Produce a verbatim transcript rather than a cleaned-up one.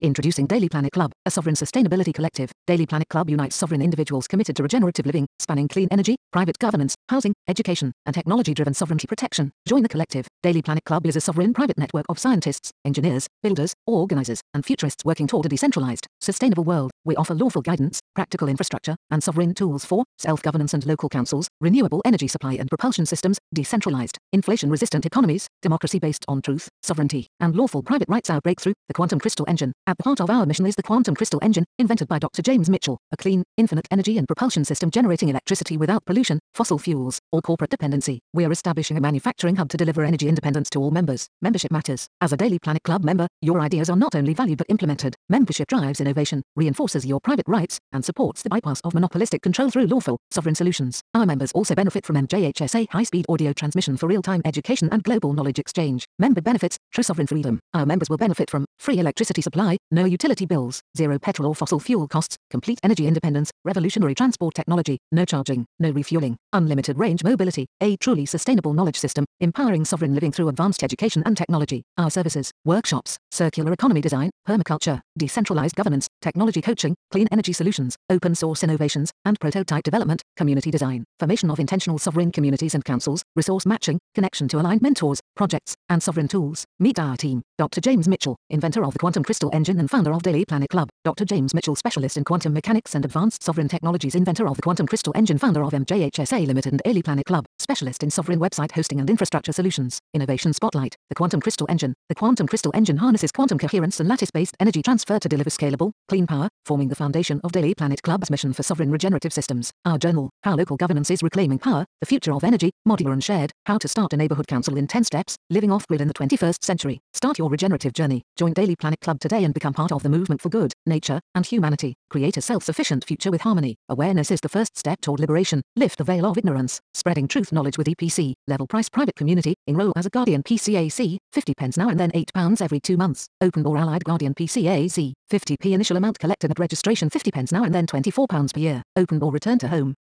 Introducing Daily Planet Club, a sovereign sustainability collective. Daily Planet Club unites sovereign individuals committed to regenerative living, spanning clean energy, private governance, housing, education, and technology-driven sovereignty protection. Join the collective. Daily Planet Club is a sovereign private network of scientists, engineers, builders, organizers, and futurists working toward a decentralized, sustainable world. We offer lawful guidance, practical infrastructure, and sovereign tools for self-governance and local councils, renewable energy supply and propulsion systems, decentralized, inflation-resistant economies, democracy based on truth, sovereignty, and lawful private rights. Our breakthrough, the Quantum Crystal Engine. At the heart of our mission is the Quantum Crystal Engine, invented by Doctor James Mitchell, a clean, infinite energy and propulsion system generating electricity without pollution, fossil fuels, or corporate dependency. We are establishing a manufacturing hub to deliver energy independence to all members. Membership matters. As a Daily Planet Club member, your ideas are not only valued but implemented. Membership drives innovation, reinforces your private rights, and supports the bypass of monopolistic control through lawful, sovereign solutions. Our members also benefit from M J H S A high-speed audio transmission for real-time education and global knowledge exchange. Member benefits, true sovereign freedom. Our members will benefit from free electricity supply, no utility bills, zero petrol or fossil fuel costs, complete energy independence, revolutionary transport technology, no charging, no refueling, unlimited range mobility, a truly sustainable knowledge system, empowering sovereign living through advanced education and technology. Our services, workshops, circular economy design, permaculture, decentralized governance, technology coaching, clean energy solutions, open source innovations, and prototype development, community design, formation of intentional sovereign communities and councils, resource matching, connection to aligned mentors, projects, and sovereign tools. Meet our team. Doctor James Mitchell, inventor of the Quantum Crystal Engine and founder of Daily Planet Club. Doctor James Mitchell, specialist in quantum mechanics and advanced sovereign technologies, inventor of the Quantum Crystal Engine, founder of M J H S A Limited and Daily Planet Club, specialist in sovereign website hosting and infrastructure solutions. Innovation Spotlight. The Quantum Crystal Engine. The Quantum Crystal Engine harnesses quantum coherence and lattice-based energy transfer to deliver scalable, clean power, forming the foundation of Daily Planet Club's mission for sovereign regenerative systems. Our journal, How Local Governance is Reclaiming Power, the Future of Energy, Modular and Shared, How to Start a Neighborhood Council in ten Steps, Living Off-Grid in the twenty-first Century. Start your regenerative journey. Join Daily Planet Club today and become part of the movement for good, nature, and humanity. Create a self-sufficient future with harmony. Awareness is the first step toward liberation. Lift the veil of ignorance. Spreading truth knowledge with E P C. Level price private community. Enroll as a Guardian P C A C. fifty pence now and then eight pounds every two months. Open or allied Guardian P C A C. fifty p initial amount collected at registration. fifty pence now and then twenty-four pounds per year. Open or return to home.